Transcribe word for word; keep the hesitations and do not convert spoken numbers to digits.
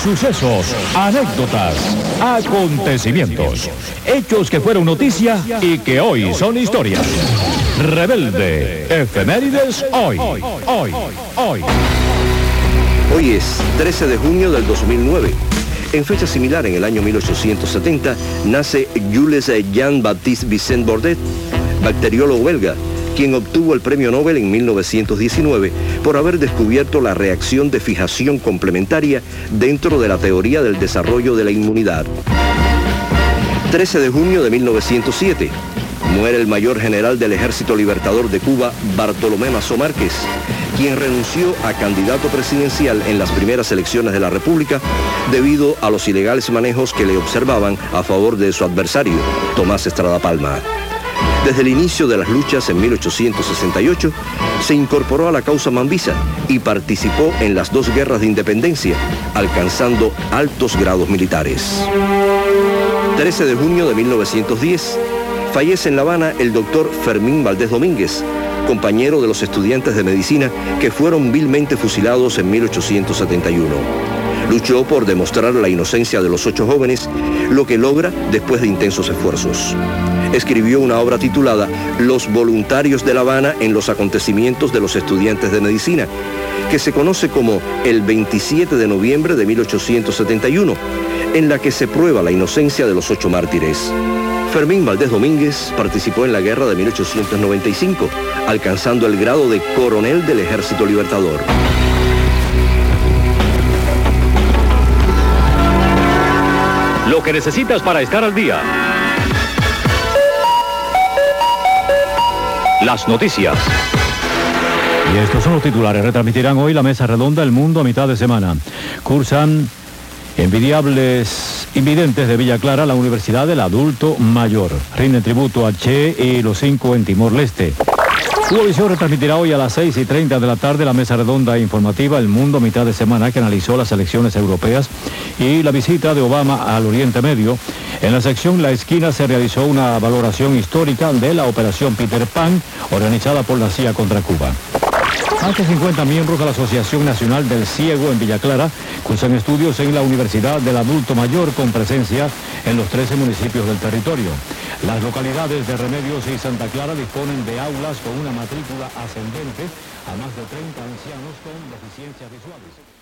Sucesos, anécdotas, acontecimientos, hechos que fueron noticia y que hoy son historia. Rebelde, efemérides hoy, hoy, hoy, hoy. Hoy es trece de junio del dos mil nueve. En fecha similar, en el año mil ochocientos setenta, nace Jules Jean-Baptiste Vicent Bordet, bacteriólogo belga, quien obtuvo el premio Nobel en mil novecientos diecinueve por haber descubierto la reacción de fijación complementaria dentro de la teoría del desarrollo de la inmunidad. trece de junio de mil novecientos siete, muere el mayor general del Ejército Libertador de Cuba, Bartolomé Mazo Márquez, quien renunció a candidato presidencial en las primeras elecciones de la República debido a los ilegales manejos que le observaban a favor de su adversario, Tomás Estrada Palma. Desde el inicio de las luchas en mil ochocientos sesenta y ocho, se incorporó a la causa mambisa y participó en las dos guerras de independencia, alcanzando altos grados militares. trece de junio de mil novecientos diez, fallece en La Habana el doctor Fermín Valdés Domínguez, compañero de los estudiantes de medicina que fueron vilmente fusilados en mil ochocientos setenta y uno. Luchó por demostrar la inocencia de los ocho jóvenes, lo que logra después de intensos esfuerzos. Escribió una obra titulada Los voluntarios de La Habana en los acontecimientos de los estudiantes de medicina, que se conoce como el veintisiete de noviembre de mil ochocientos setenta y uno, en la que se prueba la inocencia de los ocho mártires. Fermín Valdés Domínguez participó en la guerra de mil ochocientos noventa y cinco, alcanzando el grado de coronel del Ejército Libertador. Lo que necesitas para estar al día. Las noticias. Y estos son los titulares. Retransmitirán hoy la mesa redonda El Mundo a mitad de semana. Cursan envidiables invidentes de Villa Clara la Universidad del Adulto Mayor. Rinden tributo a Che y los cinco en Timor-Leste. Cubavisión retransmitirá hoy a las seis y treinta de la tarde la mesa redonda informativa El Mundo a mitad de semana, que analizó las elecciones europeas y la visita de Obama al Oriente Medio. En la sección La Esquina se realizó una valoración histórica de la operación Peter Pan, organizada por la C I A contra Cuba. Más de cincuenta miembros de la Asociación Nacional del Ciego en Villa Clara cursan estudios en la Universidad del Adulto Mayor, con presencia en los trece municipios del territorio. Las localidades de Remedios y Santa Clara disponen de aulas con una matrícula ascendente a más de treinta ancianos con deficiencias visuales.